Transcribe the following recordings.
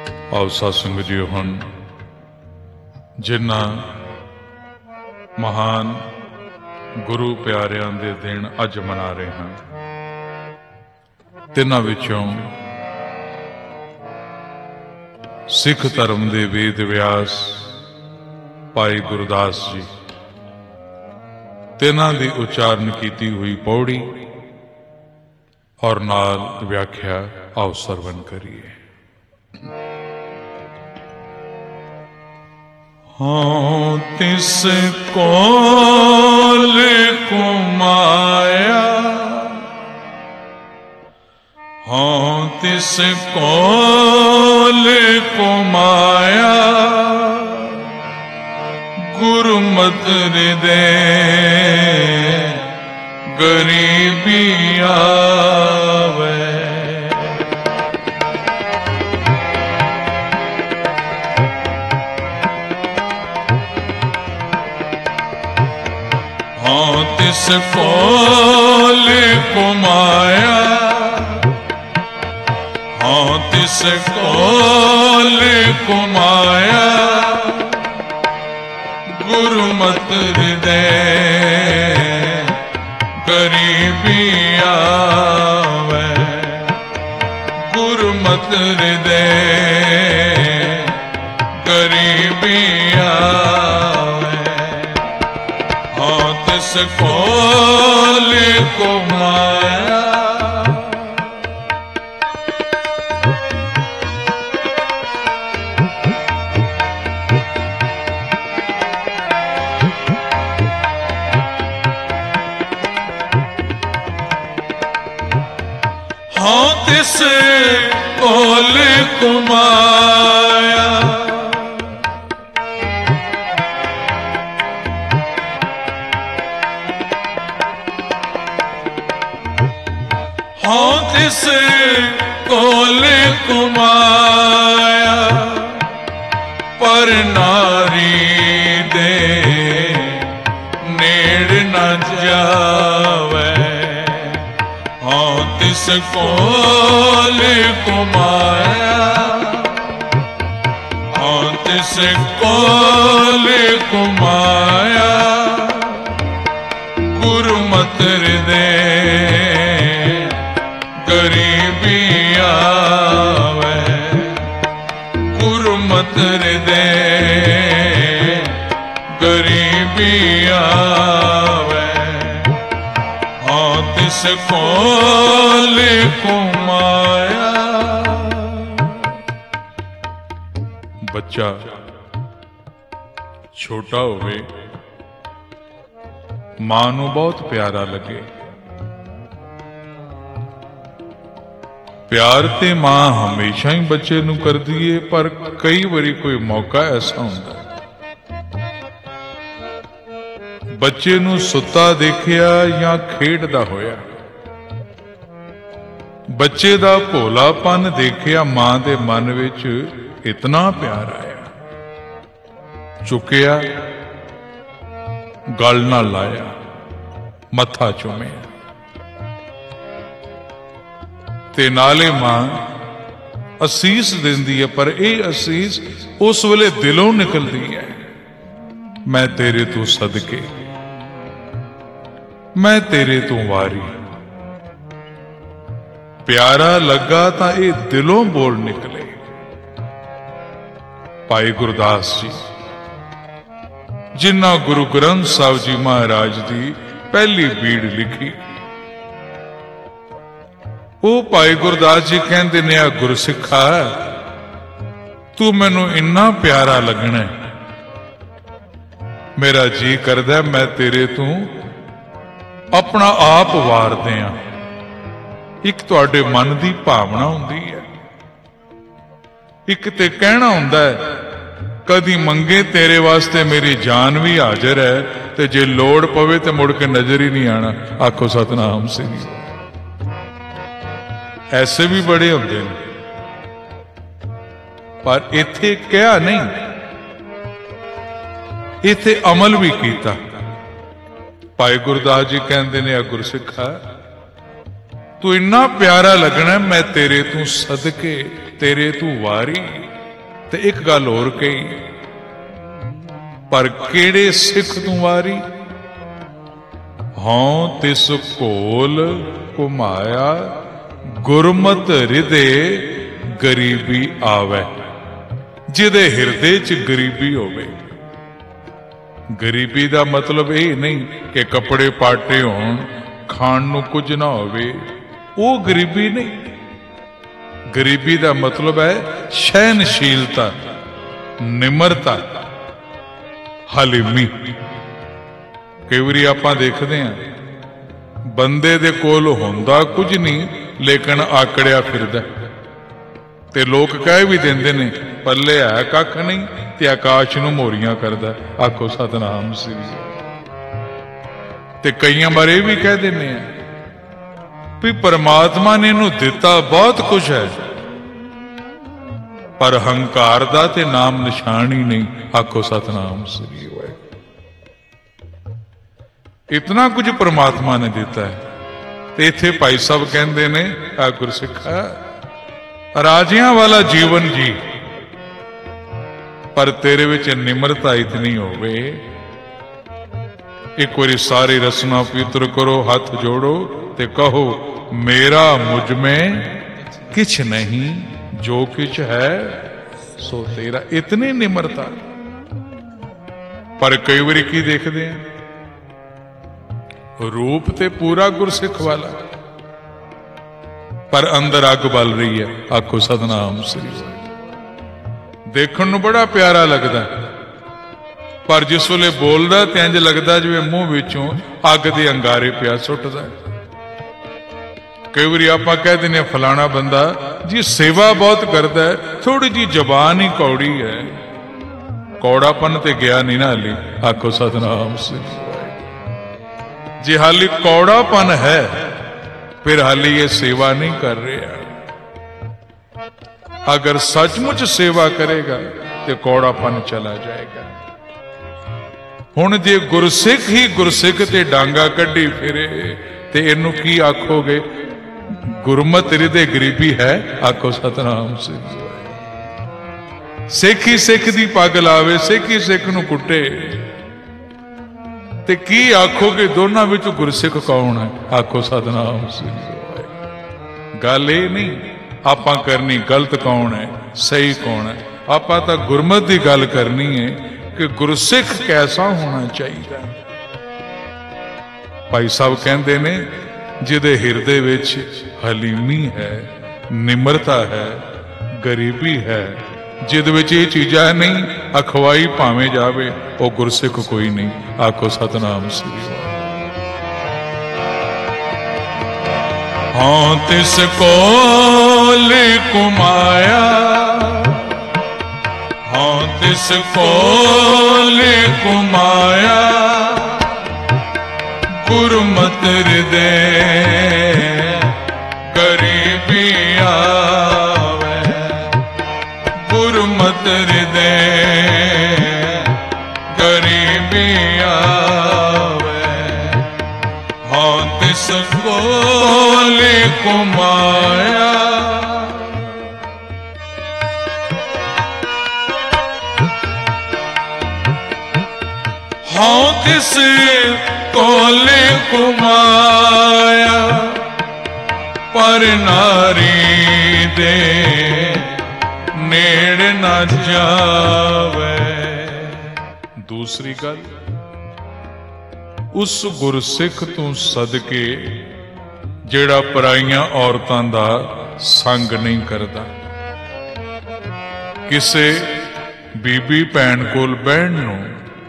ਆਓ ਸਾਧ ਸੰਗਤ ਜੀਓ, ਹੁਣ ਜਿਨ੍ਹਾਂ ਮਹਾਨ ਗੁਰੂ ਪਿਆਰਿਆਂ ਦੇ ਦਿਨ ਅੱਜ ਮਨਾ ਰਹੇ ਹਾਂ, ਤਿੰਨਾਂ ਵਿੱਚੋਂ ਸਿੱਖ ਧਰਮ ਦੇ ਵੇਦ ਵਿਆਸ ਭਾਈ ਗੁਰਦਾਸ ਜੀ, ਤਿੰਨਾਂ ਦੀ ਉਚਾਰਨ ਕੀਤੀ ਹੋਈ ਪੌੜੀ ਔਰ ਨਾਲ ਵਿਆਖਿਆ ਆਓ ਸਰਵਣ ਕਰੀਏ। ਹਾਂ ਤਿਸ ਕੋਲ ਕੁਮਾਇਆ, ਹਾਂ ਤਿਸ ਕੋਲ ਕੁਮਾਇਆ, ਗੁਰਮਤਿ ਹਿਰਦੇ ਗਰੀਬੀ ਆਵੇ। ਹਾਂ ਤਿਸ ਕੋਲ ਕੁਮਾਇਆ, ਹਾਂ ਤਿਸ ਕੋਲ ਕੁਮਾਇਆ, ਗੁਰਮਤਿ ਹਿਰਦੇ ਗਰੀਬੀ ਆਵੇ, ਗੁਰਮਤਿ ਹਿਰਦੇ ਗਰੀਬੀ ਆਵੇ। ਹਾਂ ਤਿਸ ਕੋਲ ਕੁਮਾਇਆ, ਹਾਂ ਤਿਸ ਕੋਲ ਕੁਮਾਇਆ, ਹਾਂ ਤਿਸ ਕੋਲ ਕੁਮਾਇਆ, ਪਰ ਨਾਰੀ ਦੇ ਨੇੜ ਨਾ ਜਾਵੇ। ਹਾਂ ਤਿਸ ਕੋਲ ਕੁਮਾਇਆ, ਹਾਂ ਤਿਸ ਕੋਲ ਕੁਮਾਇਆ, ਗੁਰਮਤਿ ਹਿਰਦੇ ਗਰੀਬੀ ਆਵੇ, ਗੁਰਮਤਿ ਹਿਰਦੇ ਗਰੀਬੀ ਆਵੇ। ਹਾਂ ਤਿਸ ਕੋਲ ਕੁਮਾਇਆ। ਬੱਚਾ ਛੋਟਾ ਹੋਵੇ, ਮਾਂ ਨੂੰ ਬਹੁਤ ਪਿਆਰਾ ਲੱਗੇ। ਪਿਆਰ ਤੇ ਮਾਂ ਹਮੇਸ਼ਾ ਹੀ ਬੱਚੇ ਨੂੰ ਕਰਦੀ ਏ, ਪਰ ਕਈ ਵਾਰੀ ਕੋਈ ਮੌਕਾ ਐਸਾ ਹੁੰਦਾ ਬੱਚੇ ਨੂੰ ਸੁੱਤਾ ਦੇਖਿਆ ਜਾਂ ਖੇਡਦਾ ਹੋਇਆ, ਬੱਚੇ ਦਾ ਭੋਲਾਪਨ ਦੇਖਿਆ, ਮਾਂ ਦੇ ਮਨ ਵਿੱਚ ਇਤਨਾ ਪਿਆਰ ਆਇਆ, ਚੁੱਕਿਆ, ਗਲ ਨਾਲ ਲਾਇਆ, ਮੱਥਾ ਚੁੰਮਿਆ, ਤੇ ਨਾਲੇ ਮਾਂ ਅਸੀਸ ਦਿੰਦੀ ਹੈ, ਪਰ ਇਹ ਅਸੀਸ ਉਸ ਵੇਲੇ ਦਿਲੋਂ ਨਿਕਲਦੀ ਹੈ। ਮੈਂ ਤੇਰੇ ਤੋਂ ਸਦਕੇ, ਮੈਂ ਤੇਰੇ ਤੋਂ ਵਾਰੀ। ਪਿਆਰਾ ਲੱਗਾ ਤਾਂ ਇਹ ਦਿਲੋਂ ਬੋਲ ਨਿਕਲੇ। ਭਾਈ ਗੁਰਦਾਸ ਜੀ, ਜਿਨ੍ਹਾਂ ਗੁਰੂ ਗ੍ਰੰਥ ਸਾਹਿਬ ਜੀ ਮਹਾਰਾਜ ਦੀ ਪਹਿਲੀ ਬੀੜ ਲਿਖੀ, ਉਹ ਭਾਈ ਗੁਰਦਾਸ ਜੀ ਕਹਿੰਦੇ ਨੇ, ਆ ਗੁਰਸਿੱਖਾ ਤੂੰ ਮੈਨੂੰ ਇੰਨਾ ਪਿਆਰਾ ਲੱਗਣਾ, ਮੇਰਾ ਜੀ ਕਰਦਾ ਮੈਂ ਤੇਰੇ ਤੋਂ ਆਪਣਾ ਆਪ ਵਾਰ ਦਿਆਂ। ਇੱਕ ਤੁਹਾਡੇ ਮਨ ਦੀ ਭਾਵਨਾ ਹੁੰਦੀ ਹੈ, ਇੱਕ ਤੇ ਕਹਿਣਾ ਹੁੰਦਾ ਹੈ, ਕਦੀ ਮੰਗੇ ਤੇਰੇ ਵਾਸਤੇ ਮੇਰੀ ਜਾਨ ਵੀ ਹਾਜ਼ਰ ਹੈ, ਤੇ ਜੇ ਲੋੜ ਪਵੇ ਤੇ ਮੁੜ ਕੇ ਨਜ਼ਰ ਹੀ ਨਹੀਂ ਆਣਾ। ਆਖੋ ਸਤਨਾਮ ਸਿੰਘ। ਐਸੇ ਵੀ ਬੜੇ ਹੁੰਦੇ ਨੇ, ਪਰ ਇੱਥੇ ਕਿਹਾ ਨਹੀਂ, ਇੱਥੇ ਅਮਲ ਵੀ ਕੀਤਾ। ਭਾਈ ਗੁਰਦਾਸ ਜੀ ਕਹਿੰਦੇ ਨੇ, ਆ ਗੁਰਸਿੱਖਾ ਤੂੰ ਇੰਨਾ ਪਿਆਰਾ ਲੱਗਣਾ, ਮੈਂ ਤੇਰੇ ਤੂੰ ਸਦਕੇ, ਤੇਰੇ ਤੂੰ ਵਾਰੀ। ਤੇ ਇੱਕ ਗੱਲ ਹੋਰ ਕਹੀ, ਪਰ ਕਿਹੜੇ ਸਿੱਖ ਤੂੰ ਵਾਰੀ, ਹਉ ਤਿਸ ਘੋਲ ਘੁਮਾਇਆ, ਗੁਰਮਤਿ ਹਿਰਦੇ ਗਰੀਬੀ ਆਵੇ। ਜਿਹਦੇ ਹਿਰਦੇ 'ਚ ਗਰੀਬੀ ਹੋਵੇ। ਗਰੀਬੀ ਦਾ ਮਤਲਬ ਇਹ ਨਹੀਂ ਕਿ ਕੱਪੜੇ ਪਾਟੇ ਹੋਣ, ਖਾਣ ਨੂੰ ਕੁਝ ਨਾ ਹੋਵੇ, ਉਹ ਗਰੀਬੀ ਨਹੀਂ। ਗਰੀਬੀ ਦਾ ਮਤਲਬ ਹੈ ਸਹਿਨਸ਼ੀਲਤਾ, ਨਿਮਰਤਾ, ਹਲੀਮੀ। ਕਈ ਵਾਰੀ ਆਪਾਂ ਦੇਖਦੇ ਹਾਂ ਬੰਦੇ ਦੇ ਕੋਲ ਹੁੰਦਾ ਕੁਝ ਨਹੀਂ, ਲੇਕਿਨ ਆਕੜਿਆ ਫਿਰਦਾ, ਤੇ ਲੋਕ ਕਹਿ ਵੀ ਦਿੰਦੇ ਨੇ ਪੱਲੇ ਹੈ ਕੱਖ ਨਹੀਂ, ਤੇ ਆਕਾਸ਼ ਨੂੰ ਮੋਰੀਆਂ ਕਰਦਾ। ਆਖੋ ਸਤਨਾਮ ਸ੍ਰੀ। ਤੇ ਕਈਆਂ ਵਾਰ ਇਹ ਵੀ ਕਹਿ ਦਿੰਦੇ ਆ ਵੀ ਪਰਮਾਤਮਾ ਨੇ ਇਹਨੂੰ ਦਿੱਤਾ ਬਹੁਤ ਕੁਝ ਹੈ, ਪਰ ਹੰਕਾਰ ਦਾ ਤੇ ਨਾਮ ਨਿਸ਼ਾਨ ਹੀ ਨਹੀਂ। ਆਖੋ ਸਤਨਾਮ ਸ੍ਰੀ। ਇਤਨਾ ਕੁਝ ਪਰਮਾਤਮਾ ਨੇ ਦਿੱਤਾ ਹੈ। ਤੇ ਇੱਥੇ ਭਾਈ ਸਾਹਿਬ ਕਹਿੰਦੇ ਨੇ, ਆ ਗੁਰਸਿੱਖਾ, ਰਾਜਿਆਂ ਵਾਲਾ ਜੀਵਨ ਜੀ, ਪਰ ਤੇਰੇ ਵਿੱਚ ਨਿਮਰਤਾ ਇਤਨੀ ਹੋਵੇ। ਇੱਕ ਵਾਰੀ ਸਾਰੀ ਰਸਨਾ ਪਵਿੱਤਰ ਕਰੋ, ਹੱਥ ਜੋੜੋ ਤੇ ਕਹੋ, ਮੇਰਾ ਮੁਝ ਮੇਂ ਕਿਛ ਨਹੀਂ, ਜੋ ਕਿਛ ਹੈ ਸੋ ਤੇਰਾ। ਇਤਨੀ ਨਿਮਰਤਾ। ਪਰ ਕਈ ਵਾਰੀ ਕੀ ਦੇਖਦੇ ਆ, ਰੂਪ ਤੇ ਪੂਰਾ ਗੁਰਸਿੱਖ ਵਾਲਾ, ਪਰ ਅੰਦਰ ਅੱਗ ਬਲ ਰਹੀ ਹੈ। ਆਖੋ ਸਤਨਾਮ ਸ੍ਰੀ। ਦੇਖਣ ਨੂੰ ਬੜਾ ਪਿਆਰਾ ਲੱਗਦਾ, ਪਰ ਜਿਸ ਵੇਲੇ ਬੋਲਦਾ ਤੇ ਇੰਜ ਲੱਗਦਾ ਜਿਵੇਂ ਮੂੰਹ ਵਿੱਚੋਂ ਅੱਗ ਦੇ ਅੰਗਾਰੇ ਪਿਆ ਸੁੱਟਦਾ। ਕਈ ਵਾਰੀ ਆਪਾਂ ਕਹਿ ਦਿੰਦੇ ਫਲਾਣਾ ਬੰਦਾ ਜੀ ਸੇਵਾ ਬਹੁਤ ਕਰਦਾ ਹੈ, ਥੋੜੀ ਜੀ ਜ਼ਬਾਨ ਹੀ ਕੌੜੀ ਹੈ। ਕੌੜਾਪਨ ਤੇ ਗਿਆ ਨਹੀਂ ਨਾ ਹਾਲੀ। ਆਖੋ ਸਤਨਾਮ ਸ੍ਰੀ। ਜੇ ਹਾਲੀ ਕੌੜਾਪਨ ਹੈ, ਫਿਰ ਹਾਲੀ ਇਹ ਸੇਵਾ ਨਹੀਂ ਕਰ ਰਿਹਾ। ਅਗਰ ਸੱਚਮੁੱਚ ਸੇਵਾ ਕਰੇਗਾ ਤੇ ਕੌੜਾਪਨ ਚਲਾ ਜਾਏਗਾ। ਹੁਣ ਜੇ ਗੁਰਸਿੱਖ ਹੀ ਗੁਰਸਿੱਖ ਤੇ ਡਾਂਗਾ ਕੱਢੀ ਫਿਰੇ ਤੇ ਇਹਨੂੰ ਕੀ ਆਖੋਗੇ? ਗੁਰਮਤਿ ਹਿਰਦੇ ਗਰੀਬੀ ਹੈ। ਆਖੋ ਸਤਨਾਮ ਸ੍ਰੀ। ਸਿੱਖ ਹੀ ਸਿੱਖ ਦੀ ਪੱਗ ਲਾਵੇ, ਸਿੱਖ ਹੀ ਸਿੱਖ ਨੂੰ ਕੁੱਟੇ, ਤੇ ਕੀ ਆਖੋਗੇ ਦੋਨਾਂ ਵਿੱਚ ਗੁਰਸਿੱਖ ਕੌਣ ਹੈ? ਆਖੋ ਸਤਨਾਮ ਸ੍ਰੀ। ਗੱਲ ਇਹ ਨਹੀਂ ਆਪਾਂ ਕਰਨੀ ਗਲਤ ਕੌਣ ਹੈ, ਸਹੀ ਕੌਣ ਹੈ। ਆਪਾਂ ਤਾਂ ਗੁਰਮਤਿ ਦੀ ਗੱਲ ਕਰਨੀ ਹੈ ਕਿ ਗੁਰਸਿੱਖ ਕੈਸਾ ਹੋਣਾ ਚਾਹੀਦਾ। ਭਾਈ ਸਾਹਿਬ ਕਹਿੰਦੇ ਨੇ, ਜਿਹਦੇ ਹਿਰਦੇ ਵਿੱਚ ਹਲੀਮੀ ਹੈ, ਨਿਮਰਤਾ ਹੈ, ਗਰੀਬੀ ਹੈ, ਜਿਹਦੇ ਵਿੱਚ ਇਹ ਚੀਜ਼ਾਂ ਨਹੀਂ, ਅਖਵਾਈ ਭਾਵੇਂ ਜਾਵੇ, ਉਹ ਗੁਰਸਿੱਖ ਕੋਈ ਨਹੀਂ। ਆਖੋ ਸਤਨਾਮ ਸ੍ਰੀ। ਹਾਂ ਤਿਸ ਕੋਲ ਘੁਮਾਇਆ, ਹਾਂ ਤਿਸ ਕੋਲ ਘੁਮਾਇਆ, ਗੁਰਮਤਿ ਹਿਰਦੇ ਗਰੀਬੀ ਆਵੇ, ਗੁਰਮਤਿ ਹਿਰਦੇ ਗਰੀਬੀ ਆਵੇ। ਹਾਂ ਤਿਸ ਕੋਲ ਘੁਮਾਇਆ, ਹਾਂ ਤਿਸ ਕੋਲ ਘੁਮਾਇਆ, ਪਰ ਨਾਰੀ ਦੇ ਨੇੜੇ ਨਾ ਜਾਵੇ। ਦੂਸਰੀ ਗੱਲ, ਉਸ ਗੁਰਸਿੱਖ ਤੋਂ ਸਦਕੇ ਜਿਹੜਾ ਪਰਾਈਆਂ ਔਰਤਾਂ ਦਾ ਸੰਗ ਨਹੀਂ ਕਰਦਾ। ਕਿਸੇ ਬੀਬੀ ਭੈਣ ਕੋਲ ਬਹਿਣ ਨੂੰ,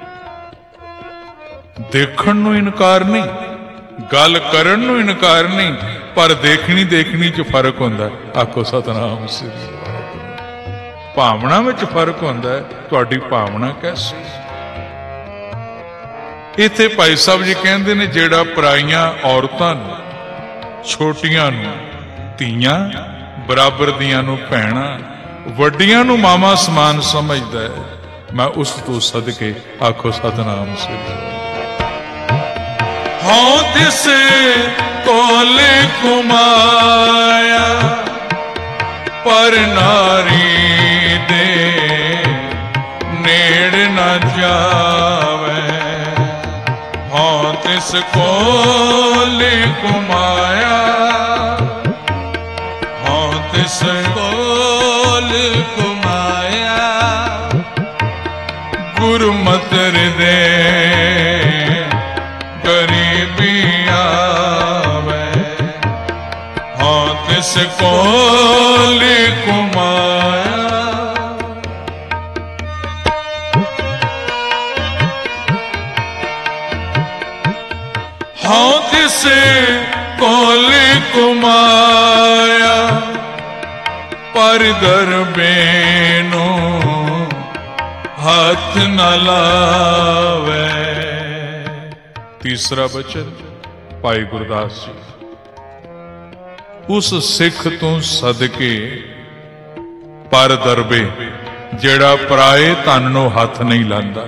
ਦੇਖਣ ਨੂੰ ਇਨਕਾਰ ਨਹੀਂ, ਗੱਲ ਕਰਨ ਨੂੰ ਇਨਕਾਰ ਨਹੀਂ, ਪਰ ਦੇਖਣੀ 'ਚ ਫਰਕ ਹੁੰਦਾ। ਆਖੋ ਸਤਨਾਮ ਸ੍ਰੀ। ਭਾਵਨਾ ਵਿੱਚ ਫਰਕ ਹੁੰਦਾ ਹੈ। ਤੁਹਾਡੀ ਭਾਵਨਾ ਕੈਸੀ? ਇੱਥੇ ਭਾਈ ਸਾਹਿਬ ਜੀ ਕਹਿੰਦੇ ਨੇ, ਜਿਹੜਾ ਪਰਾਈਆਂ ਔਰਤਾਂ ਨੂੰ, ਛੋਟੀਆਂ ਨੂੰ ਧੀਆਂ, ਬਰਾਬਰ ਦੀਆਂ ਨੂੰ ਭੈਣਾਂ, ਵੱਡੀਆਂ ਨੂੰ ਮਾਮਾ ਸਮਾਨ ਸਮਝਦਾ ਹੈ, ਮੈਂ ਉਸ ਤੋਂ ਸਦਕੇ। ਆਖੋ ਸਤਨਾਮ ਸ੍ਰੀ। ਹਾਂ ਤਿਸ ਕੋਲ ਘੁਮਾਇਆ, पर नारी दे नेड़ न जावे, हाँ तिस कोल कुमाया, हाँ तिस कोल कुमाया, गुरमत दे गरीबी आवे, हाँ तिस कोल कुमाया। हाँ तिस कोल कुमाया, पर दरबेनो हाथ न लावे। तीसरा बचन भाई गुरदास जी, उस सिख तो सदके पर दरबे जेड़ा पराए धन नूं हथ नहीं लांदा।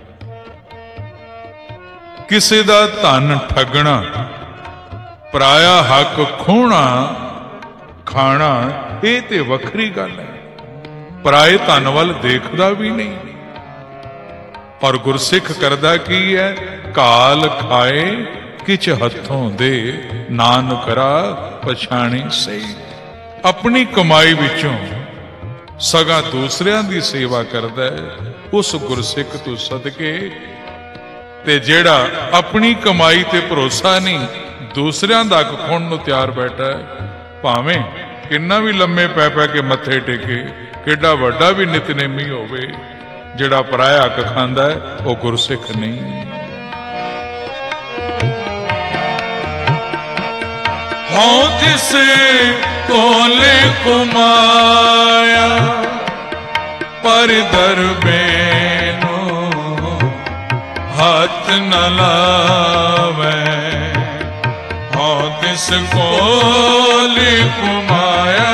किसी दा धन ठगना, पराया हक खोना खाना, ये ते वखरी गल है। पराए धन वल देखदा भी नहीं। और गुरसिख करदा की है, काल खाए किच हथों दे, नानकरा पछाणी सही। अपनी कमाई विचों सगा दूसरियां दी सेवा करदा है, उस गुरसिख तो सदके। ते जेड़ा अपनी कमाई ते भरोसा नहीं, दूसरियां दा हक खोण नूं त्यार बैठा है, भावें किन्ना भी लम्मे पै पै के मत्थे टेके, किड्डा वड्डा भी नितनेमी होवे, जेड़ा पराया हक खांदा है वो गुरसिख नहीं। हाँ तिस कोल कुमाया, पर दरबेनो हाथ न लावे, हाँ तिस कोल कुमाया,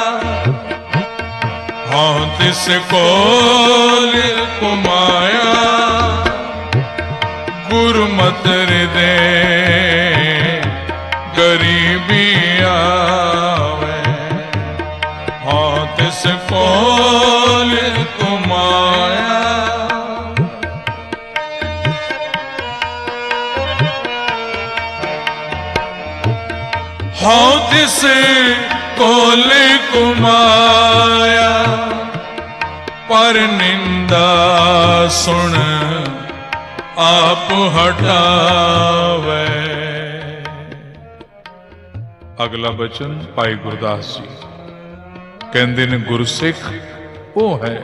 हाँ तिस कोल कुमाया, गुरमत दे गरीबी आवे, हाँ तिस कोल कुमाया। हाँ तिस कोल कुमाया, पर निंदा सुन आप हटावे। अगला बचन भाई गुरदास जी कहते ने, गुरसिख वो है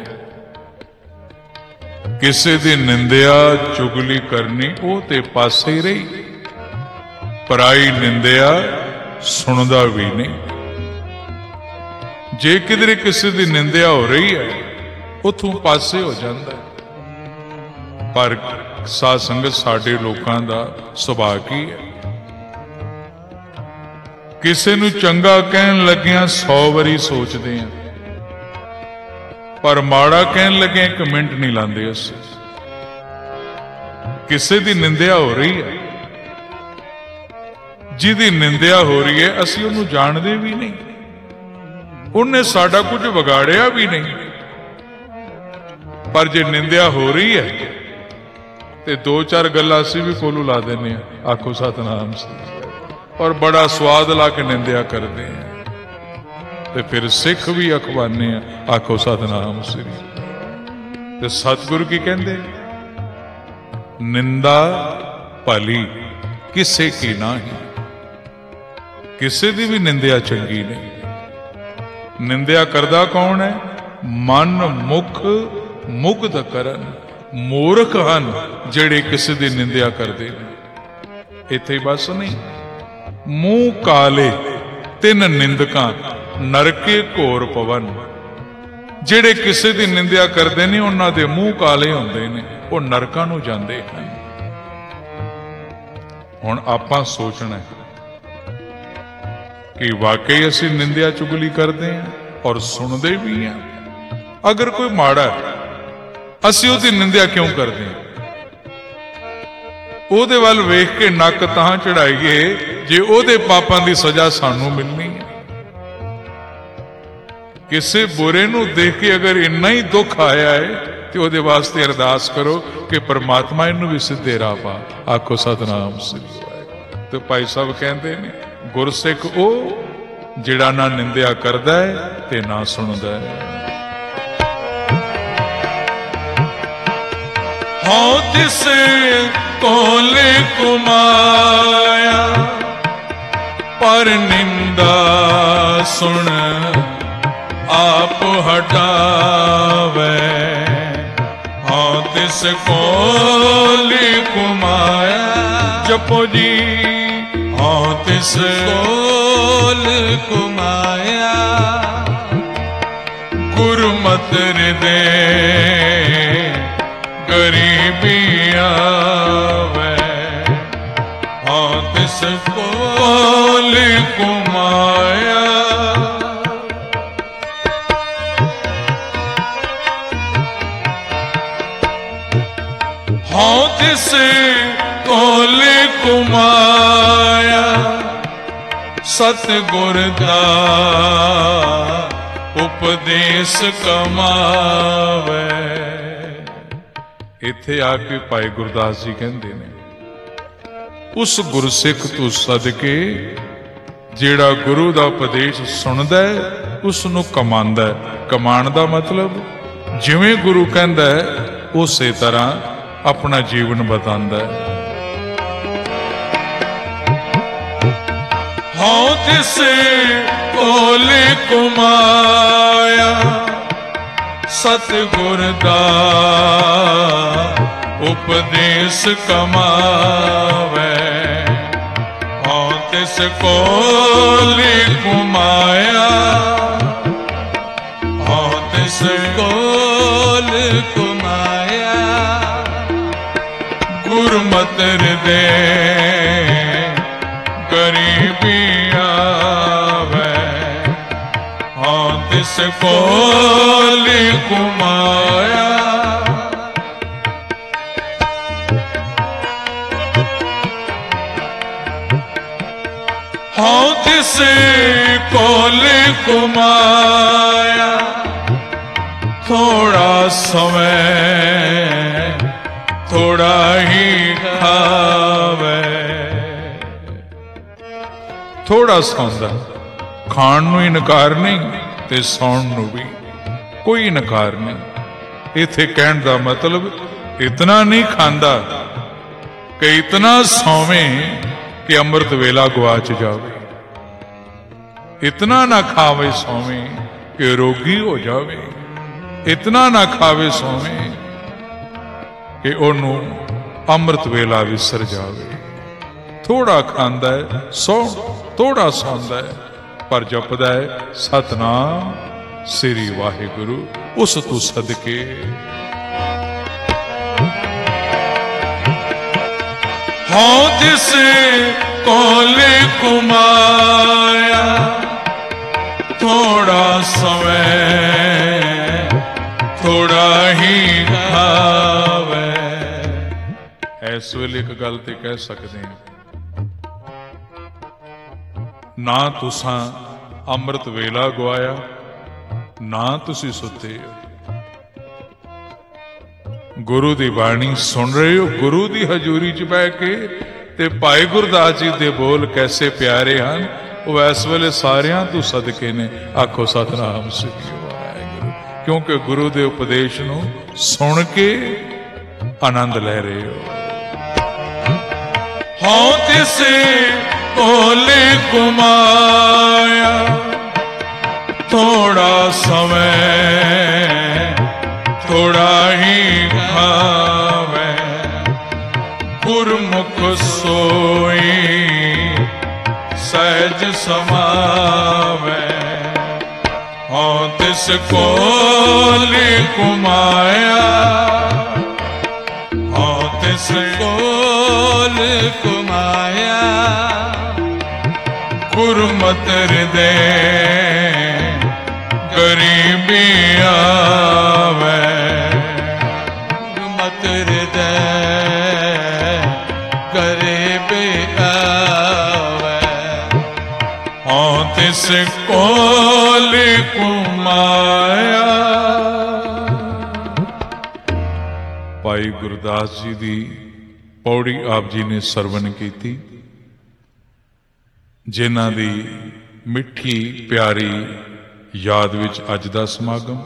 किसी दी निंदिया चुगली करनी, वो ते पासे ही रही, पराई निंदिया सुनदा भी नहीं। जे किधरे किसी दी निंदिया हो रही है, उथों पासे हो जाता है। पर साध संगत साडे लोकां दा सुभाव की है, किसी नूं चंगा कहन लग्या 100 वारी सोचते हैं, पर माड़ा कहन लगे 1 मिनट नहीं लांदे। अस किसी दी निंदिया हो रही है, जिहदी निंदिया हो रही है, असीं उहनूं जाणदे भी नहीं, उन्हें साडा कुछ विगाड़िया भी नहीं। पर जे निंदिया हो रही है तो 2-4 गल्लां असीं भी कोलू ला देने, आखो सतनाम सही, और बड़ा स्वाद ला के निंदिया करते हैं। तो फिर सिख भी अखवाने, आखो सतनाम श्री। तो सतगुरु की कहते, निंदा भली किसे की नाही, किसी की भी निंदिया चंगी नहीं। निंदिया करदा कौन है? मन मुख मुग्ध करन, मूर्ख हन जेड़े किसी की निंदिया करते हैं। इत्थे बस नहीं, मुंह काले 3 निंदकां नरके घोर पवन। जेड़े किसी की निंदिया करते हैं उन्हां दे मुंह काले होंदे ने, वो नरकां नूं जांदे हैं। हुण आपां सोचना है कि वाकई असीं निंदिया चुगली करते हैं और सुनते भी हैं। अगर कोई माड़ा है, असीं उहदी निंदिया क्यों करते हैं? ਉਹਦੇ ਵੱਲ ਵੇਖ के नक तां चढ़ाइए जे ਉਹਦੇ पापां दी सजा सानू मिलनी है। किसी बुरे नूं देख के अगर इन्ना ही दुख आया है तो ਉਹਦੇ वास्ते अरदास करो कि परमात्मा इनू भी सीधे राह पा। आखो सतनाम श्री वाहिगुरू। तो भाई साहब कहते ने गुरसिख ओ जिहड़ा ना निंदिया करदा है ते ना सुनदा है। हाँ तिस कोले कुमाया पर निंदा सुन आप हटावे। हाँ तिस कोले कुमाया जपो जी। हाँ तिस कोल कुमाया गुरमत हृदय गरीबी आवे। हाँ तिस कोल कुमाया हाँ तिस कोल कुमाया सतगुर दा उपदेश कमावे। इत्थे आके भाई गुरदास जी कहते ने उस गुरसिख तू सदके जेड़ा गुरु दा उपदेश सुनदा है उसनू कमांदा है। कमान दा मतलब जिवें गुरु कहंदा है उसे तरह अपना जीवन बतांदा है। हाँ तिस कोले कुमाया सतगुर दा उपदेश कमावे। हाँ तिस कोले कुमाया हाँ तिस कोल कुमाया गुरमत हृदय गरीबी आवे। हाँ तिस कोल कुमाया हाँ तिस कोल कुमाया थोड़ा समय थोड़ा ही खावे। थोड़ा सौंदा खाण नूं इनकार नहीं ते सौण नूं भी कोई इनकार नहीं। इत्थे कहण दा मतलब इतना नहीं खांदा कि इतना सौवें कि अमृत वेला गवाच जावे। इतना ना खावे सौवें कि रोगी हो जावे। इतना ना खावे सौवें कि ओनू अमृत वेला विसर जावे। थोड़ा खांदा है सौ थोड़ा सौंदा है पर जपदा है सतनाम श्री वाहिगुरू। उस तू सदके हाँ तिस कोले कुमाया थोड़ा समय थोड़ा ही खावे। इस वेले एक गल ते कह सकते हैं ना तुसां अमृत वेला गवाया ना तुसी सुते हो। गुरु दी बाणी सुन रहे हो गुरु दी हजूरी च बह के ते भाई गुरदास जी दे बोल कैसे प्यारे हैं। वो इस वेले सारियां तू सदके ने। आखो सतनाम श्री वाहिगुरू। क्योंकि गुरु दे उपदेश नूं सुन के आनंद ले रहे हो। हाँ तिस कोले कुमाया थोड़ा समय थोड़ा ही खावे। गुरमुख सोई सहज समावे। हाँ तिस कोले कुमाया हाँ तिस कोल कुमाया गुरमत हृदय गरीबी आवे। गुरमत हृदय गरीबी आवे। हाँ तिस कोल कुमाया ਭਾਈ ਗੁਰਦਾਸ ਜੀ ਦੀ ਪੌੜੀ ਆਪ ਜੀ ਨੇ ਸਰਵਣ ਕੀਤੀ, ਜਿਨ੍ਹਾਂ ਦੀ ਮਿੱਠੀ ਪਿਆਰੀ ਯਾਦ ਵਿੱਚ ਅੱਜ ਦਾ ਸਮਾਗਮ।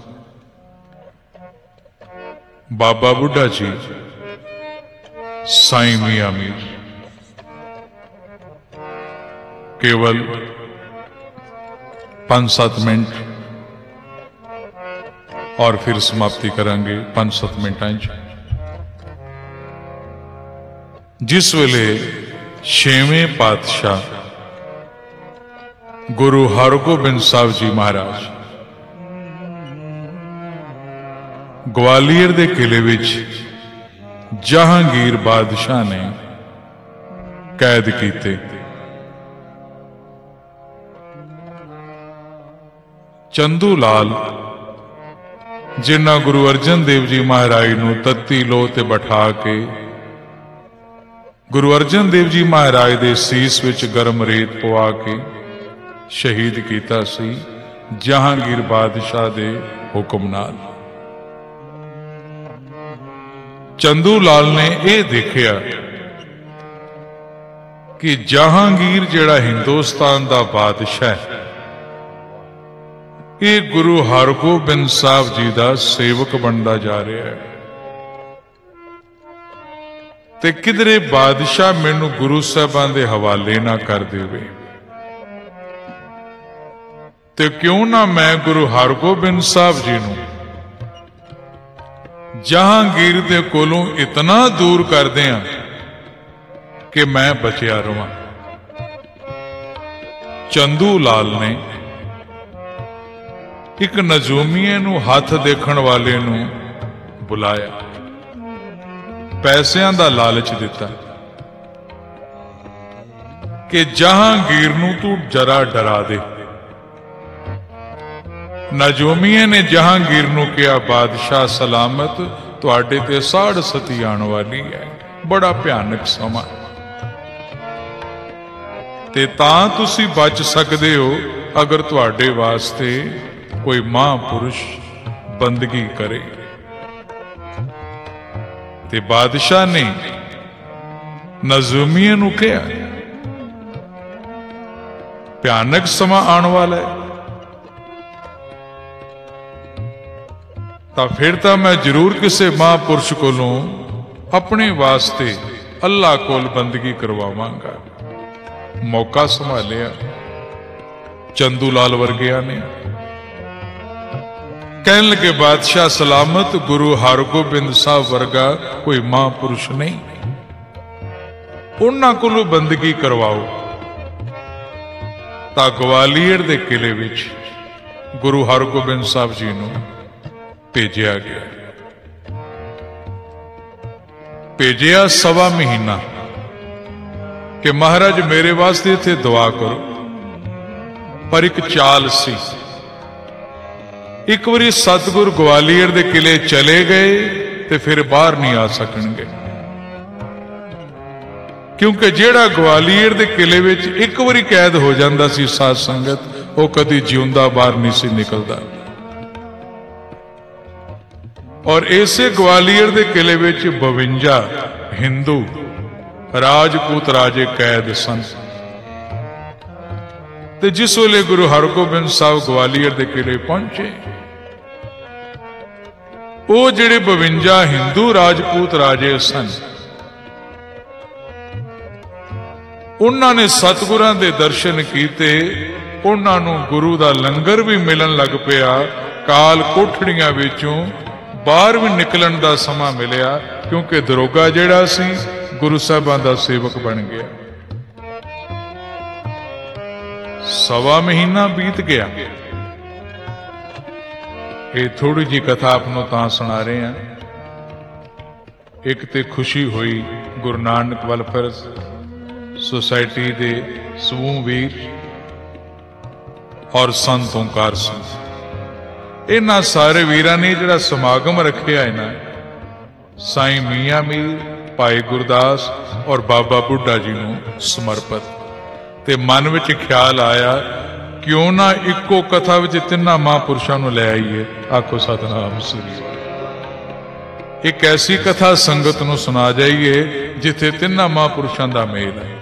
ਬਾਬਾ ਬੁੱਢਾ ਜੀ, ਸਾਈਂ ਮੀਆਂ ਮੀਰ। ਕੇਵਲ 5-7 ਮਿੰਟ और फिर समाप्ति करांगे 5-7 मिनटां च। जिस वेले 6वें पातशाह गुरु हरगोबिंद साहब जी महाराज ग्वालियर दे किले विच जहांगीर बादशाह ने कैद कीते, चंदू लाल जिन्ना गुरु अर्जन देव जी महाराज नूं तत्ती लोह ते बैठा के गुरु अर्जन देव जी महाराज दे सीस विच गरम रेत पवा के शहीद कीता सी जहांगीर बादशाह दे हुक्म नाल। चंदू लाल ने यह देखिया कि जहांगीर जिहड़ा हिंदुस्तान दा बादशाह है, ये गुरु हरगोबिंद साहब जी का सेवक बनता जा रहा है, ते किधरे बादशाह मैनू गुरु साहबान के हवाले ना कर देवे, ते क्यों ना मैं गुरु हरगोबिंद साहब जी नू जहांगीर दे कोलों इतना दूर कर दियां कि मैं बचिया रवां। चंदू लाल ने एक नजूमीए नू हाथ देखण वाले नू बुलाया, पैसों का लालच दिता कि जहांगीर नू तू जरा डरा दे। नजूमीए ने जहांगीर नू कहा, बादशाह सलामत, तुहाडे ते साड़ सती आने वाली है, बड़ा भयानक समा, ते तां तुसी बच सकदे हो अगर तुहाडे वास्ते कोई महापुरुष बंदगी करे। ते बादशाह ने नजूमिया नू कहा, भयानक समा आने वाला है, तो फिर तो मैं जरूर किसी महापुरुष कोलों अपने वास्ते अल्लाह कोल बंदगी करवावांगा। मौका संभालिया चंदू लाल वर्गिया ने, कहने लगे, बादशाह सलामत, गुरु हरगोबिंद साहब वर्गा कोई महापुरुष नहीं, उन्हां कोलों बंदगी करवाओ। तां ग्वालियर दे किले विच गुरु हरगोबिंद साहब जी नूं भेजिया गया। भेजिया 1.25 महीना कि महाराज मेरे वास्ते इत्थे दुआ करो, पर एक चाल सी। एक बारी सतगुर ग्वालियर दे किले चले गए ते फिर बाहर नहीं आ सकणगे, क्योंकि जेड़ा ग्वालियर दे किले विच एक बारी कैद हो जांदा सी साध संगत, वो कदी जिउंदा बाहर नहीं सी निकलदा। और इसे ग्वालियर दे किले विच 52 हिंदू राजपूत राजे कैद सन। ते जिस वेले गुरु हरगोबिंद साहब ग्वालियर दे किले पहुंचे, वो जिहड़े 52 हिंदू राजपूत राजे सन, उन्हां ने सतगुरां दे दर्शन कीते, उन्हां नूं गुरु दा लंगर भी मिलन लग पिया। काल कोठड़ियां विचों बाहर भी निकलन दा समा मिलिया, क्योंकि दरोगा जिहड़ा सी गुरु साहिबां दा सेवक बन गया। 1.25 महीना बीत गया। ये थोड़ी जी कथा आपनों तां सुना रहे हैं। एक ते खुशी हुई गुरु नानक वेलफेयर सोसाइटी दे समूह वीर और संत ओंकार सिंह, इन्हां सारे वीरां ने जिहड़ा समागम रखिया है ना, साईं मियां मीर, भाई गुरदास और बाबा बुढ़ा जी नूं समर्पित। ते मन विच ख्याल आया, क्यों ना इको कथा विच तिन्हां महापुरुषां नूं लै आईए। आखो सतनाम श्री। एक ऐसी कथा संगत नूं सुना जाइए जिथे तिन्हां महापुरुषां दा मेल है।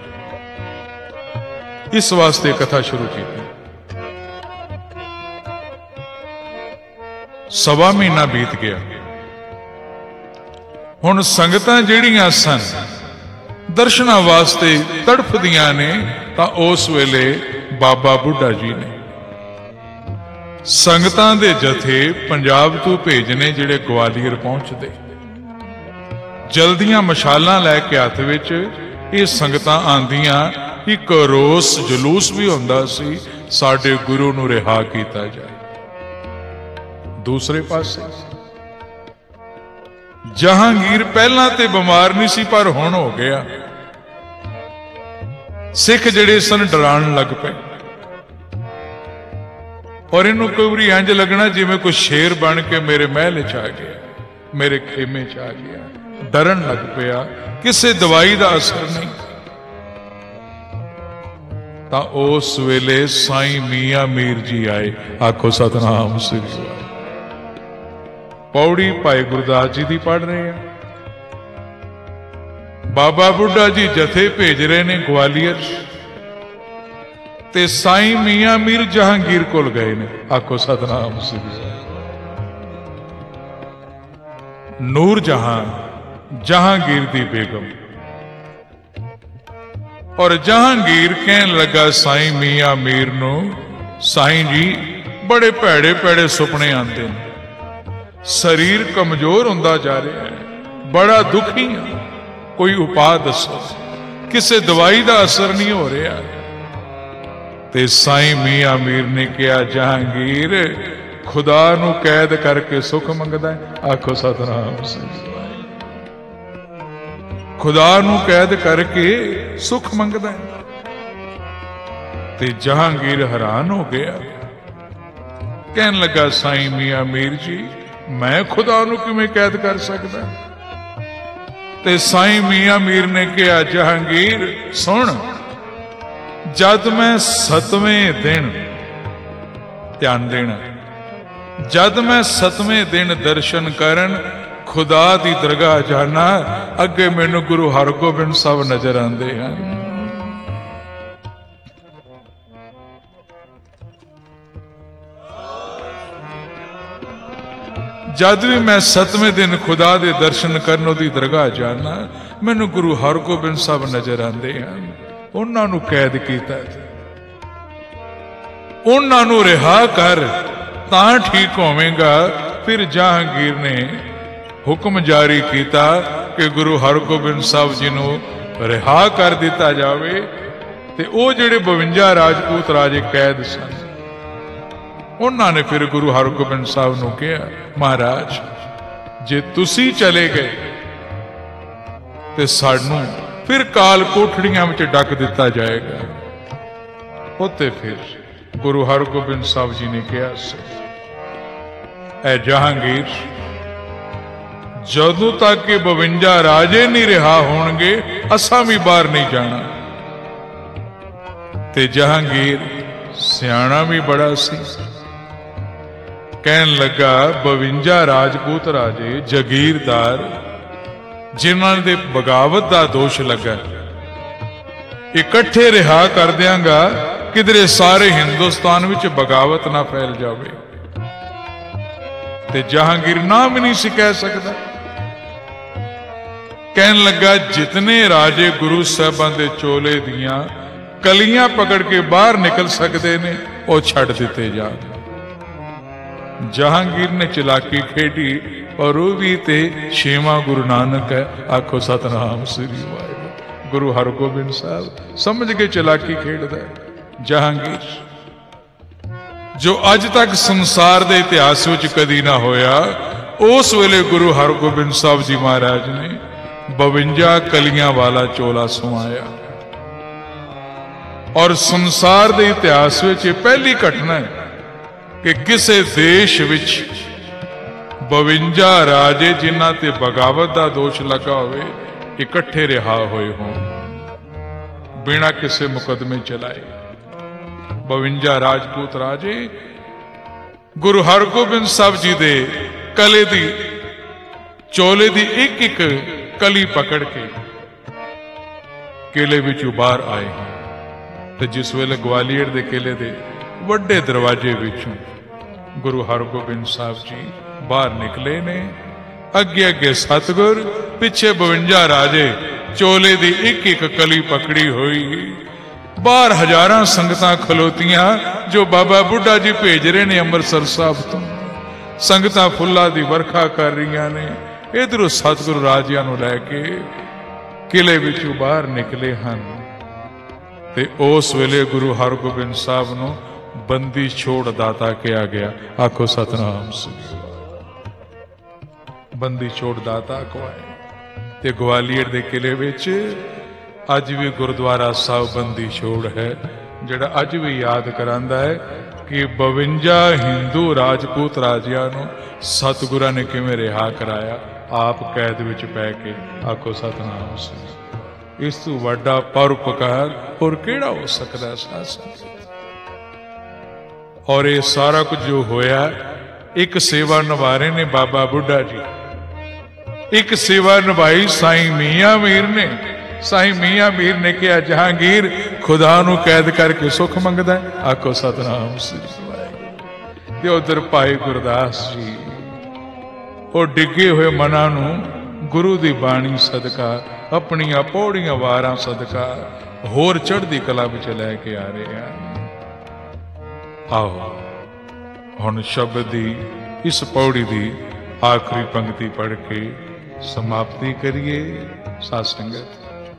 इस वास्ते कथा शुरू की। सवा महीना बीत गया। हुण संगतां जिहड़ियां सन दर्शनां वास्ते तड़फदियां ने, तां उस वेले बाबा बुढ़ा जी ने संगतां दे जथे पंजाब तो भेजने, जिहड़े ग्वालियर पहुंचदे जल्दियां मशालां लैके हत्थ विच ये संगतां आंदियां। एक रोस जलूस भी हुंदा सी, साडे गुरु नूं रिहा कीता जाए। दूसरे पासे जहांगीर पहलां ते बीमार नहीं सी, पर हुण हो गया। सिख जिहड़े सन डराण लग पे, और इनू कई बारी इंज लगना जिवें कोई शेर बन के मेरे महल च आ गया, मेरे खेमे च आ गया। डरन लग पिया, किसी दवाई का असर नहीं। तां उस वेले साईं मियां मीर जी आए। आखो सतनाम श्री वाहिगुरू। पौड़ी भाई गुरदास जी दी पढ़ रहे हैं। बाबा बुढ़ा जी जथे भेज रहे ने ग्वालियर, ते साईं मियां मीर जहांगीर कोल गए ने। आखो सतनाम श्री वाहिगुरू। नूर जहां जहांगीर दी बेगम, और जहांगीर कहन लगा साईं मियां मीर नूं, साईं जी बड़े भैड़े भैड़े सुपने आते हैं, शरीर कमजोर हुंदा जा रहा है, बड़ा दुखी हाँ, कोई उपाय दसो, किसी दवाई का असर नहीं हो रहा। ते साईं मियां मीर ने कहा, जहांगीर खुदा नूं कैद करके सुख मंगदा है। आखो सतनाम श्री वाहिगुरू। खुदा नूं कैद करके सुख मंगदा है। ते जहांगीर हैरान हो गया, कहन लगा साईं मियां मीर जी, मैं खुदा नूं किवें कैद कर सकदा? ते साईं मियां मीर ने कहा, जहांगीर सुन, जद मैं 7वें दिन, ध्यान देना, जद मैं 7वें दिन दर्शन करन खुदा दी दरगाह जाना, अगे मैनू गुरु हरगोबिंद साहब नजर आते हैं। जद भी मैं 7वें दिन खुदा दे दर्शन करन ओदी दरगाह जाना, मैनू गुरु हरगोबिंद साहब नजर आते हैं। उन्हां नू कैद कीता, उन्हां नू रिहा कर तां ठीक होवेगा। फिर जहांगीर ने हुक्म जारी किया कि गुरु हरगोबिंद साहब जी नूं रिहा कर दिता जाए। ते ओ जिहड़े 52 राजपूत राजे कैद सन, उन्होंने फिर गुरु हरगोबिंद साहब नूं कहा, महाराज जे तुसी चले गए ते सानूं फिर काल कोठड़ियां विच डक दिता जाएगा। उत्ते फिर गुरु हरगोबिंद साहब जी ने कहा, ऐ जहांगीर, जदों तक के 52 राजे नहीं रिहा होणगे, असां भी बाहर नहीं जाना। ते जहांगीर सियाणा भी बड़ा सी, कहन लगा 52 राजपूत राजे जगीरदार जिन्हां दे बगावत का दोष लगा, इकट्ठे रिहा कर दियांगा, किधरे सारे हिंदुस्तान विच बगावत ना फैल जावे। ते जहांगीर ना भी नहीं सी कह सकता। कहन लगा, जितने राजे गुरु साहबां दे चोले दियां कलियां पकड़ के बाहर निकल सकते ने, वो छड़ दिते जाण। जहांगीर ने चलाकी खेडी, और वो भी ते 6वां गुरु नानक है। आखो सतनाम श्री वाहिगुरू। गुरु हरगोबिंद साहब समझ के चलाकी खेडदा है। जहांगीर जो अज तक संसार के इतिहास में कदी ना होया, उस वेले गुरु हरगोबिंद साहब जी महाराज ने 52 कलियां वाला चोला सुमाया। और संसार के इतिहास में पहली घटना है कि किसी देश विच 52 राजे जिन्हां ते बगावत का दोष लगा होवे इकट्ठे रिहा होए हों बिना किसी मुकदमे चलाए। 52 राजपूत राजे गुरु हरगोबिंद साहब जी दे कले दी ਚੋਲੇ ਦੀ ਇੱਕ ਇੱਕ ਕਲੀ ਪਕੜ ਕੇ ਕਿਲੇ ਵਿੱਚੋਂ ਬਾਹਰ ਆਏ ਹਨ। ਤੇ ਜਿਸ ਵੇਲੇ ਗਵਾਲੀਅਰ ਦੇ ਕਿਲੇ ਦੇ ਵੱਡੇ ਦਰਵਾਜ਼ੇ ਵਿੱਚੋਂ ਗੁਰੂ ਹਰਗੋਬਿੰਦ ਸਾਹਿਬ ਜੀ ਬਾਹਰ ਨਿਕਲੇ ਨੇ, ਅੱਗੇ ਅੱਗੇ ਸਤਿਗੁਰ, ਪਿੱਛੇ 52 ਰਾਜੇ, ਚੋਲੇ ਦੀ ਇੱਕ ਇੱਕ ਕਲੀ ਪਕੜੀ ਹੋਈ। ਬਾਹਰ ਹਜ਼ਾਰਾਂ ਸੰਗਤਾਂ ਖਲੋਤੀਆਂ ਜੋ ਬਾਬਾ ਬੁੱਢਾ ਜੀ ਭੇਜ ਰਹੇ ਨੇ ਅੰਮ੍ਰਿਤਸਰ ਸਾਹਿਬ ਤੋਂ। ਸੰਗਤਾਂ ਫੁੱਲਾਂ ਦੀ ਵਰਖਾ ਕਰ ਰਹੀਆਂ ਨੇ। ਇਧਰੋਂ ਸਤਿਗੁਰੂ ਰਾਜਿਆਂ ਨੂੰ ਲੈ ਕੇ ਕਿਲੇ ਵਿੱਚੋਂ ਬਾਹਰ ਨਿਕਲੇ ਹਨ। ਤੇ ਉਸ ਵੇਲੇ ਗੁਰੂ ਹਰਗੋਬਿੰਦ ਸਾਹਿਬ ਨੂੰ ਬੰਦੀ ਛੋੜ ਦਾਤਾ ਕਿਹਾ ਗਿਆ। ਆਖੋ ਸਤਨਾਮ ਸ੍ਰੀ ਬੰਦੀ ਛੋੜ ਦਾਤਾ ਕਹਾਏ। ਤੇ ਗਵਾਲੀਅਰ ਦੇ ਕਿਲੇ ਵਿੱਚ ਅੱਜ ਵੀ ਗੁਰਦੁਆਰਾ ਸਾਹਿਬ ਬੰਦੀ ਛੋੜ ਹੈ, ਜਿਹੜਾ ਅੱਜ ਵੀ ਯਾਦ ਕਰਾਂਦਾ ਹੈ ਕਿ 52 ਹਿੰਦੂ ਰਾਜਪੂਤ ਰਾਜਿਆਂ ਨੂੰ ਸਤਿਗੁਰਾਂ ਨੇ ਕਿਵੇਂ ਰਿਹਾ ਕਰਾਇਆ, ਆਪ ਕੈਦ ਵਿੱਚ ਪੈ ਕੇ। ਆਖੋ ਸਤਨਾਮ ਸ੍ਰੀ। ਇਸ ਤੋਂ ਵੱਡਾ ਪਰਉਪਕਾਰ ਹੋਰ ਕਿਹੜਾ ਹੋ ਸਕਦਾ ਸਾਧ ਸੰਗਤ। ਔਰ ਇਹ ਸਾਰਾ ਕੁਝ ਜੋ ਹੋਇਆ, ਇੱਕ ਸੇਵਾ ਨਿਭਾ ਰਹੇ ਨੇ ਬਾਬਾ ਬੁੱਢਾ ਜੀ, ਇੱਕ ਸੇਵਾ ਨਿਭਾਈ ਸਾਈਂ ਮੀਆਂ ਮੀਰ ਨੇ। ਸਾਈਂ ਮੀਆਂ ਮੀਰ ਨੇ ਕਿਹਾ ਜਹਾਂਗੀਰ ਖੁਦਾ ਨੂੰ ਕੈਦ ਕਰਕੇ ਸੁੱਖ ਮੰਗਦਾ ਹੈ। ਆਖੋ ਸਤਨਾਮ ਸ੍ਰੀ। ਤੇ ਉਧਰ ਭਾਈ ਗੁਰਦਾਸ ਜੀ, ਉਹ ਡਿੱਗੇ ਹੋਏ ਮਨਾਂ ਨੂੰ ਗੁਰੂ ਦੀ ਬਾਣੀ ਸਦਕਾ, ਆਪਣੀਆਂ ਪੌੜੀਆਂ ਵਾਰਾਂ ਸਦਕਾ ਹੋਰ ਚੜ੍ਹਦੀ ਕਲਾ ਵਿੱਚ ਲੈ ਕੇ ਆ ਰਹੇ ਹਨ। ਆਓ ਹੁਣ ਸ਼ਬਦ ਦੀ ਇਸ ਪੌੜੀ ਦੀ ਆਖਰੀ ਪੰਕਤੀ ਪੜ੍ਹ ਕੇ ਸਮਾਪਤੀ ਕਰੀਏ। ਸਾਧ ਸੰਗਤ,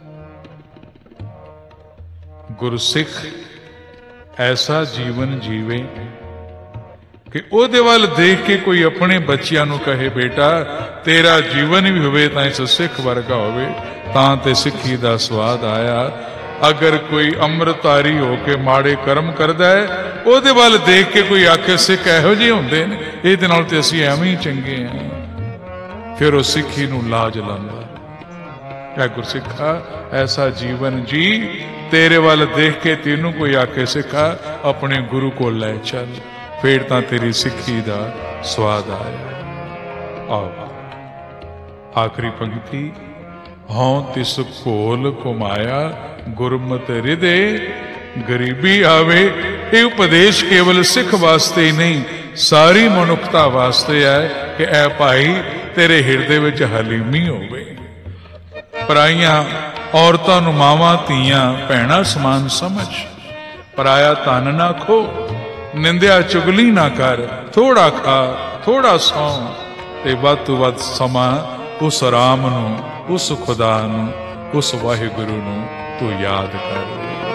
ਗੁਰਸਿੱਖ ਐਸਾ ਜੀਵਨ ਜੀਵੇ ਕਿ ਉਹਦੇ ਵੱਲ ਦੇਖ ਕੇ ਕੋਈ ਆਪਣੇ ਬੱਚਿਆਂ ਨੂੰ ਕਹੇ ਬੇਟਾ ਤੇਰਾ ਜੀਵਨ ਵੀ ਹੋਵੇ ਤਾਂ ਇਸ ਸਿੱਖ ਵਰਗਾ ਹੋਵੇ, ਤਾਂ ਤੇ ਸਿੱਖੀ ਦਾ ਸਵਾਦ ਆਇਆ। ਅਗਰ ਕੋਈ ਅੰਮ੍ਰਿਤਧਾਰੀ ਹੋ ਕੇ ਮਾੜੇ ਕਰਮ ਕਰਦਾ ਹੈ, ਉਹਦੇ ਵੱਲ ਦੇਖ ਕੇ ਕੋਈ ਆਖੇ ਸਿੱਖ ਇਹੋ ਜਿਹੇ ਹੁੰਦੇ ਨੇ, ਇਹਦੇ ਨਾਲ ਤੇ ਅਸੀਂ ਐਵੇਂ ਹੀ ਚੰਗੇ ਹਾਂ, ਫਿਰ ਉਹ ਸਿੱਖੀ ਨੂੰ ਲਾਜ ਲਾਂਦਾ। ਐ ਗੁਰਸਿੱਖਾ ਐਸਾ ਜੀਵਨ ਜੀ, ਤੇਰੇ ਵੱਲ ਦੇਖ ਕੇ ਤੈਨੂੰ ਕੋਈ ਆਖੇ ਸਿੱਖਾ ਆਪਣੇ ਗੁਰੂ ਕੋਲ ਲੈ ਚੱਲ, ਫੇਰ ਤਾਂ ਤੇਰੀ ਸਿੱਖੀ ਦਾ ਸਵਾਦ ਆਇਆ। ਆਓ ਆਖਰੀ ਪੰਕਤੀ। ਹਉ ਤਿਸ ਘੋਲ ਘੁਮਾਇਆ ਗੁਰਮਤਿ ਹਿਰਦੇ ਗਰੀਬੀ ਆਵੇ। ਇਹ ਉਪਦੇਸ਼ ਕੇਵਲ ਸਿੱਖ ਵਾਸਤੇ ਹੀ ਨਹੀਂ, ਸਾਰੀ ਮਨੁੱਖਤਾ ਵਾਸਤੇ ਹੈ ਕਿ ਐ ਭਾਈ ਤੇਰੇ ਹਿਰਦੇ ਵਿੱਚ ਹਲੀਮੀ ਹੋਵੇ। ਪਰਾਈਆਂ ਔਰਤਾਂ ਨੂੰ ਮਾਵਾਂ ਧੀਆਂ ਭੈਣਾਂ ਸਮਾਨ ਸਮਝ, ਪਰਾਇਆ ਧਨ ਨਾ ਖੋ, ਨਿੰਦਿਆ ਚੁਗਲੀ ਨਾ ਕਰ, ਥੋੜਾ ਖਾ ਥੋੜਾ ਸੌਂ, ਤੇ ਵੱਧ ਤੋਂ ਵੱਧ ਸਮਾਂ ਉਸ ਰਾਮ ਨੂੰ, ਉਸ ਖੁਦਾ ਨੂੰ, ਉਸ ਵਾਹਿਗੁਰੂ ਨੂੰ ਤੂੰ ਯਾਦ ਕਰ।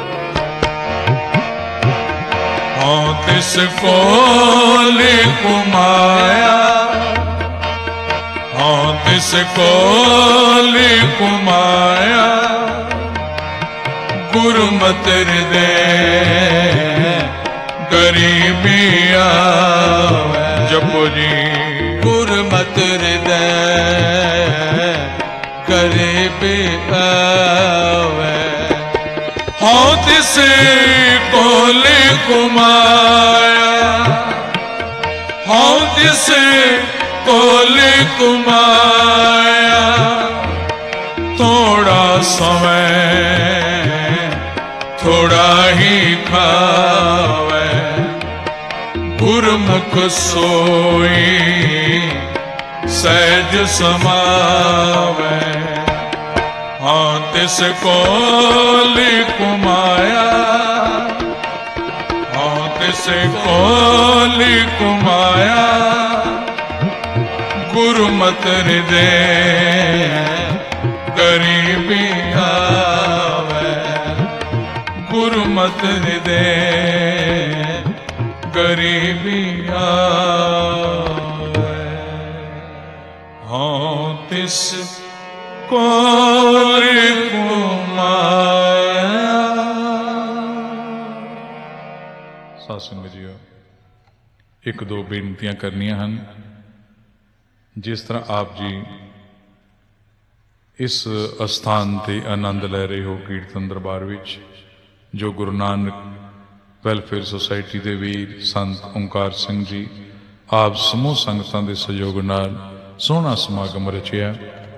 ਹਉ ਤਿਸ ਕੋਲ ਘੁਮਾਇਆ, ਹਉ ਤਿਸ ਕੋਲ ਘੁਮਾਇਆ ਗੁਰਮਤਿ ਹਿਰਦੇ ਗਰੀਬੀ ਆਵੇ। ਜਪੋ ਜੀ ਗੁਰਮਤਿ ਹਿਰਦੇ ਗਰੀਬੀ ਆਵੇ। ਹਉ ਤਿਸ ਕੋਲ ਘੁਮਾਇਆ, ਹਉ ਤਿਸ ਕੋਲ ਘੁਮਾਇਆ ਥੋੜਾ समय ਥੋੜਾ ਹੀ ਖਾਵੇ। ਗੁਰਮੁਖ ਸੋਈ ਸਹਿਜ ਸਮਾਵੇ। ਹਾਂ ਤਿਸ ਕੋਲ ਘੁਮਾਇਆ, ਹਾਂ ਤਿਸ ਕੋਲ ਘੁਮਾਇਆ ਗੁਰਮਤਿ ਹਿਰਦੇ ਗਰੀਬੀ ਆਵੇ। ਗੁਰਮਤਿ ਹਿਰਦੇ ਗਰੀਬੀ ਆਵੇ। ਹਾਂ ਤਿਸ ਕੋਲ ਘੁਮਾਇਆ। ਸਾਧ ਸੰਗਤ ਜੀਓ, ਇੱਕ ਦੋ ਬੇਨਤੀਆਂ ਕਰਨੀਆਂ ਹਨ। ਜਿਸ ਤਰ੍ਹਾਂ ਆਪ ਜੀ ਇਸ ਅਸਥਾਨ ਤੇ ਆਨੰਦ ਲੈ ਰਹੇ ਹੋ ਕੀਰਤਨ ਦਰਬਾਰ ਵਿੱਚ, ਜੋ ਗੁਰੂ ਨਾਨਕ ਵੈਲਫੇਅਰ ਸੁਸਾਇਟੀ ਦੇ ਵੀਰ ਸੰਤ ਓਂਕਾਰ ਸਿੰਘ ਜੀ ਆਪ ਸਮੂਹ ਸੰਗਤਾਂ ਦੇ ਸਹਿਯੋਗ ਨਾਲ ਸੋਹਣਾ ਸਮਾਗਮ ਰਚਿਆ।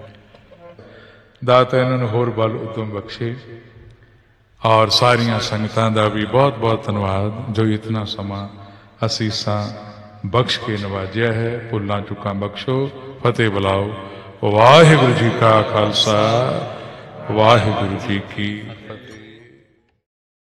ਦਾਤਾ ਇਹਨਾਂ ਨੂੰ ਹੋਰ ਬਲ ਉਦਮ ਬਖਸ਼ੇ। ਔਰ ਸਾਰੀਆਂ ਸੰਗਤਾਂ ਦਾ ਵੀ ਬਹੁਤ ਬਹੁਤ ਧੰਨਵਾਦ ਜੋ ਇਤਨਾ ਸਮਾਂ ਅਸੀਸਾਂ ਬਖਸ਼ ਕੇ ਨਵਾਜਿਆ ਹੈ। ਭੁੱਲਾਂ ਚੁੱਕਾਂ ਬਖਸ਼ੋ। ਫਤਿਹ ਬੁਲਾਓ। ਵਾਹਿਗੁਰੂ ਜੀ ਕਾ ਖਾਲਸਾ, ਵਾਹਿਗੁਰੂ ਜੀ ਕੀ ਫਤਿਹ।